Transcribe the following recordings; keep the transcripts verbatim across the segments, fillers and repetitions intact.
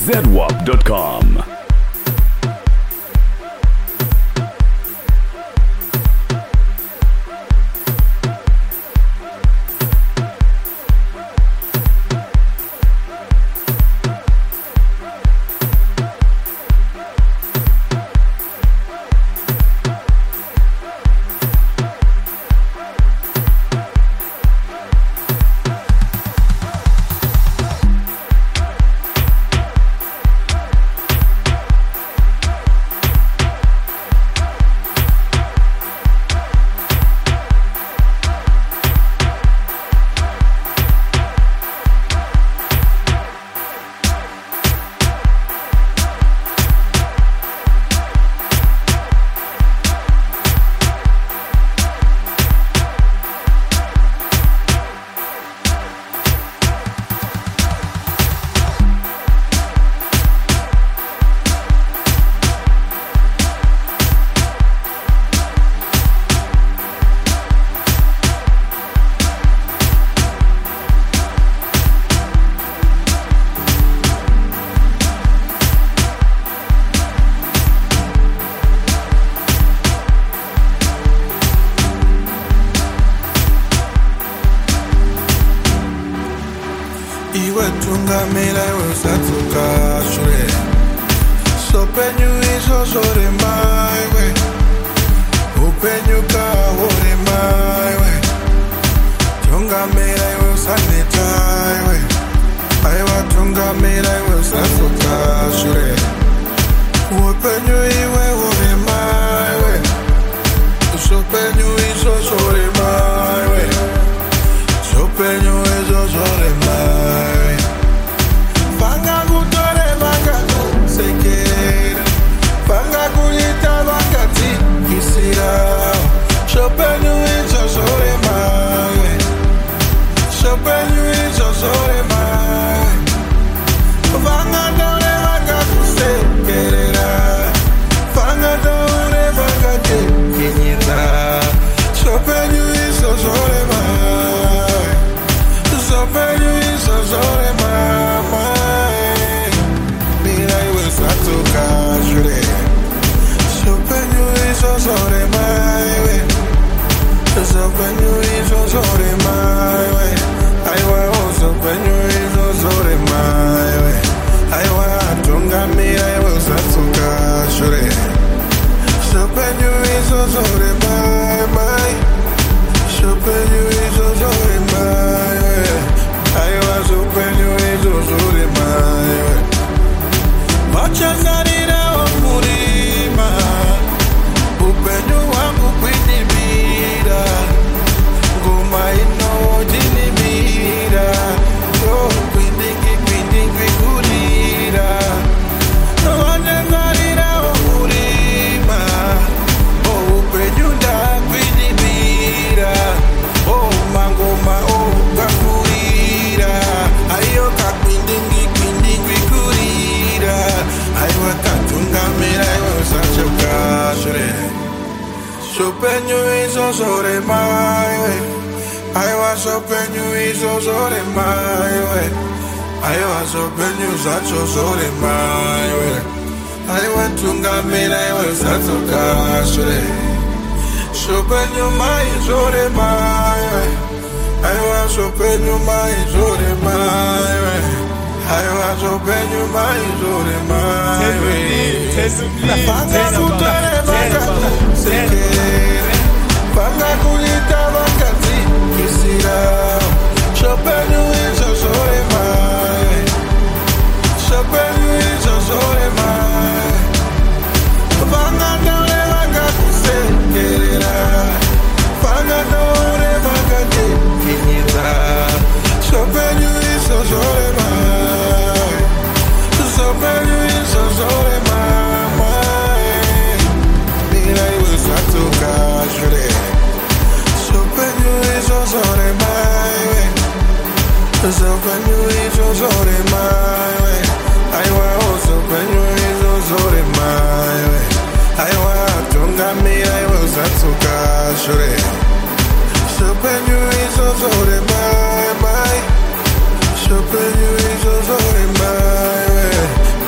zedwap dot com. Iwe tungamira iwe usatuka shure Sopenyu iso sore maiwe Upenyu kahore maiwe Tungamira iwe usaneta iwe Aiwa tungamira iwe usatuka shure Upenyu iwe hore maiwe Sopenyu iso sore maiwe Sopenyu iso sore maiwe Vanga kutore vanga kusekera Vanga kuyita vanga tikisira Sopenyu iso sore maiwe Sopenyu iso sore maiwe Vanga dore vanga kusekera Vanga dore vanga tikisira Sopenyu iso sore maiwe Sopenyu iso sore maiwe Mira iwe satuka shure Sopenyu iso sore maiwe Sopenyu iso sore maiwe Aiwa o sopenyu iso sore maiwe Aiwa tungamira iwe satuka shure Sopenyu iso sore maiwe Sopenyu iso sore maiwe Aiwa sopenyu iso sore maiwe Machangarira wa murima Upenyu wangu kwinibira Ngoma ino jinibira Yo kwindingi kwindingi kulira Machangarira wa murima Oh upenyu da kwinibira Oh mangoma oh kakurira Ayo kakwindingi kwindingi kulira Aiwa katungamira iwe usachoka shure Sopenyu iso sore maiwe Aiwa sopenyu iso sore maiwe Aiwa sopenyu usacho sore maiwe Aiwa tungamira iwe usachoka shure Sopenyu mai sore maiwe Aiwa sopenyu mai sore maiwe Aiwa sopenyu mai sore maiwe Vanga kutore vanga kusekere Vanga kuyita vanga tikisira Sopenyu iso sore maiwe Sopenyu iso sore maiwe Vanga dore vanga kusekera Vanga dore vanga tikisira Sopenyu iso sore maiwe Sopenyu iso sore maiwe Mira iwe satuka shure Sopenyu iso sore maiwe Sopenyu iso sore maiwe Aiwa o sopenyu iso sore maiwe Aiwa tungamira iwe satuka shure Sopenyu iso sore maiwe Sopenyu iso sore maiwe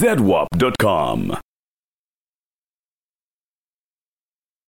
zedwap dot com.